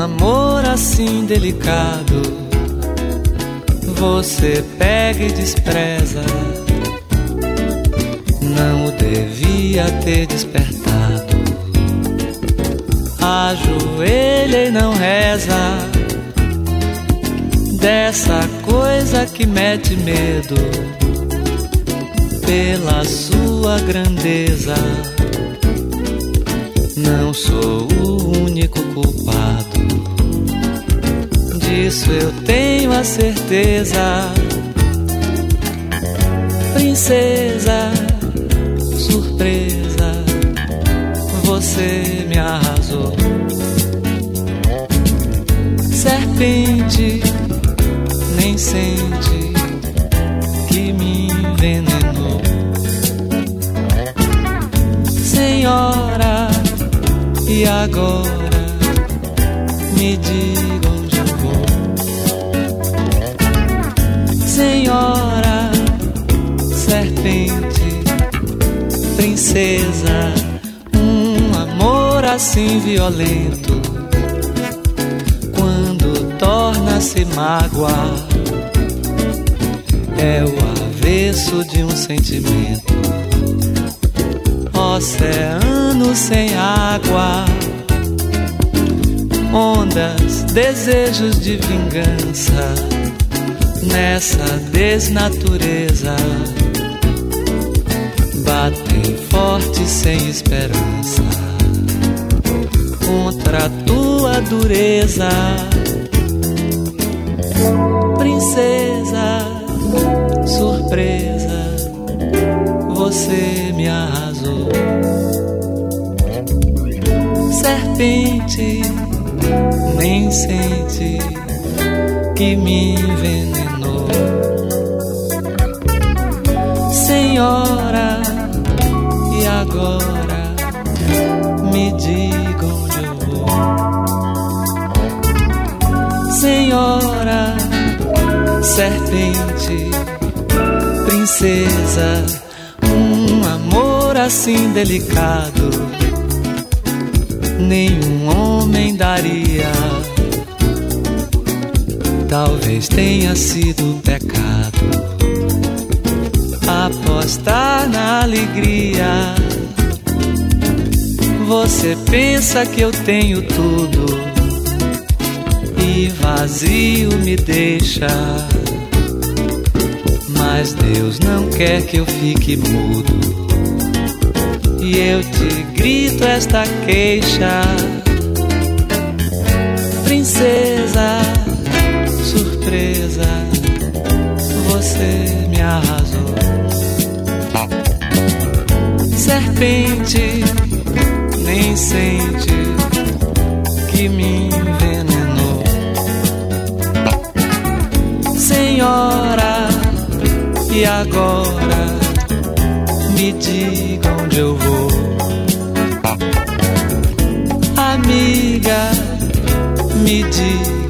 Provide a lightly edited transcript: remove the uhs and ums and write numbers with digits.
amor assim delicado, você pega e despreza. Não o devia ter despertado. Ajoelha e não reza dessa coisa que mete medo pela sua grandeza. Não sou o único culpado, disso eu tenho a certeza. Princesa, surpresa, você me arrasou. Serpente, nem sente que me envenenou. Senhora, e agora me diga onde eu vou. Senhora, serpente, princesa, amor assim violento, quando torna-se mágoa, é o avesso de um sentimento. Oceano sem água, ondas, desejos de vingança, nessa desnatureza, batem forte sem esperança contra a tua dureza. Princesa, surpresa, você me arrasou. Serpente, nem sente que me envenenou. Senhora, e agora me diga onde eu vou. Senhora, serpente, princesa, amor assim delicado, nenhum homem daria. Talvez tenha sido pecado apostar na alegria. Você pensa que eu tenho tudo e vazio me deixa, mas Deus não quer que eu fique mudo, e eu te grito esta queixa. Princesa, surpresa, você me arrasou. Serpente, nem sente que me envenenou. Senhora, e agora me diga onde eu vou. Amiga, me diga